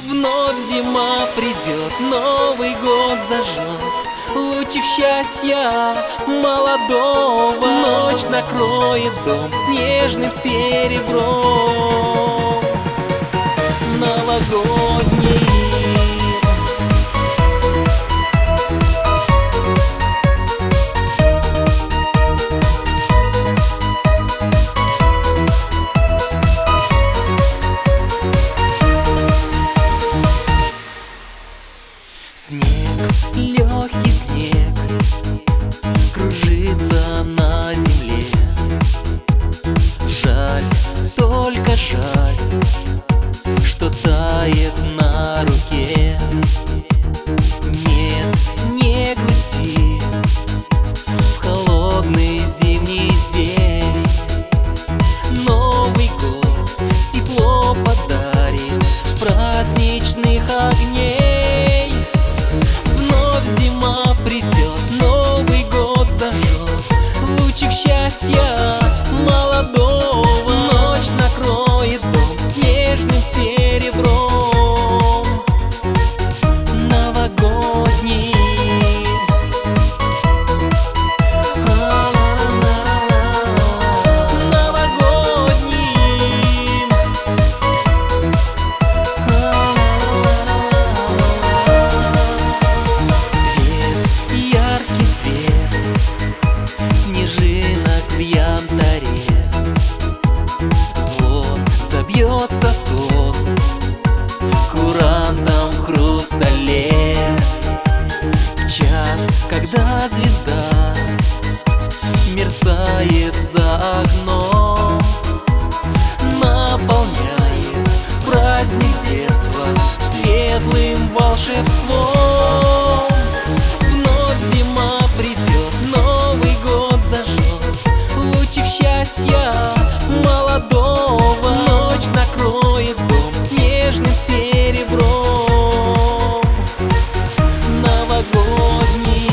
Вновь зима придет, Новый год зажжет лучик счастья молодого. Ночь накроет дом снежным серебром новогодний. Снег, легкий снег, кружится на земле. Жаль, только жаль, что тает на руке. Нет, не грусти в холодный зимний день. Новый год тепло подарит праздничных огней. Зима придет, Новый год зажжет лучик счастья молодого. Ночь накроет дом снежным серебром новогодний. В янтаре звон забьется в тон курантом в хрустале. В час, когда звезда мерцает за окном, наполняет праздник детства светлым волшебством. Вновь зима придет, Новый год зажжет лучик счастья молодого. Ночь накроет дом снежным серебром новогодним.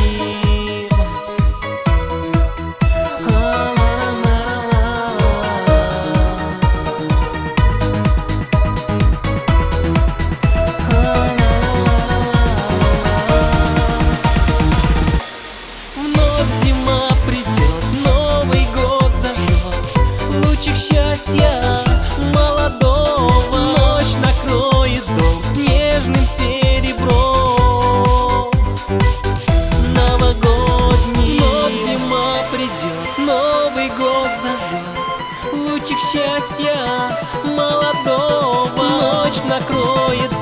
Вновь зима придет, Новый год зажжет лучик счастья молодого. Ночь накроет дом снежным серебром новогодний. Вновь зима придет, Новый год зажжет лучик счастья молодого. Ночь накроет